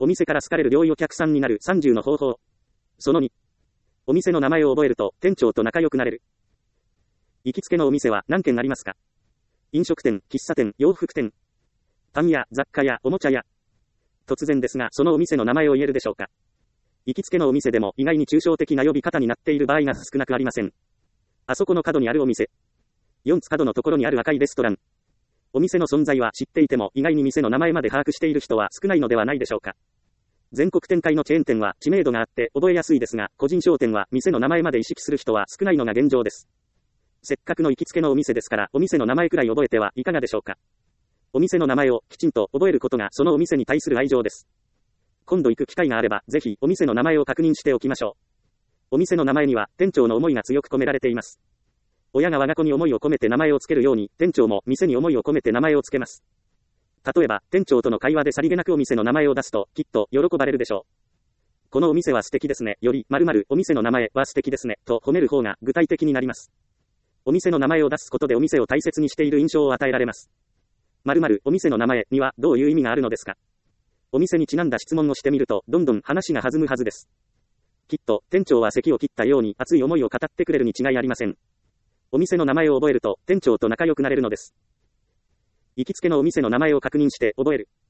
お店から好かれる良いお客さんになる30の方法。その2。お店の名前を覚えると店長と仲良くなれる。行きつけのお店は何軒ありますか？飲食店、喫茶店、洋服店、パン屋、雑貨屋、おもちゃ屋。突然ですが、そのお店の名前を言えるでしょうか？行きつけのお店でも意外に抽象的な呼び方になっている場合が少なくありません。あそこの角にあるお店。4つ角のところにある赤いレストラン。お店の存在は知っていても意外に店の名前まで把握している人は少ないのではないでしょうか。全国展開のチェーン店は知名度があって覚えやすいですが、個人商店は店の名前まで意識する人は少ないのが現状です。せっかくの行きつけのお店ですから、お店の名前くらい覚えてはいかがでしょうか。お店の名前をきちんと覚えることがそのお店に対する愛情です。今度行く機会があれば、ぜひお店の名前を確認しておきましょう。お店の名前には店長の思いが強く込められています。親が我が子に思いを込めて名前をつけるように、店長も店に思いを込めて名前をつけます。例えば、店長との会話でさりげなくお店の名前を出すと、きっと喜ばれるでしょう。このお店は素敵ですね。より、〇〇お店の名前は素敵ですね。と褒める方が具体的になります。お店の名前を出すことでお店を大切にしている印象を与えられます。〇〇お店の名前にはどういう意味があるのですか？お店にちなんだ質問をしてみると、どんどん話が弾むはずです。きっと、店長は咳を切ったように熱い思いを語ってくれるに違いありません。お店の名前を覚えると、店長と仲良くなれるのです。行きつけのお店の名前を確認して覚える。